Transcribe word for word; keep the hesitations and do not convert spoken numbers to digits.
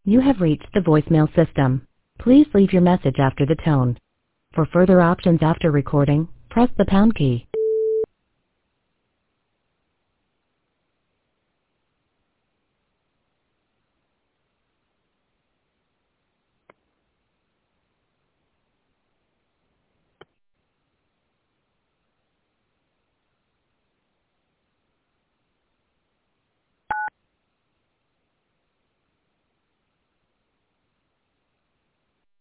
You have reached the voicemail system. Please leave your message after the tone. For further options after recording, press the pound key.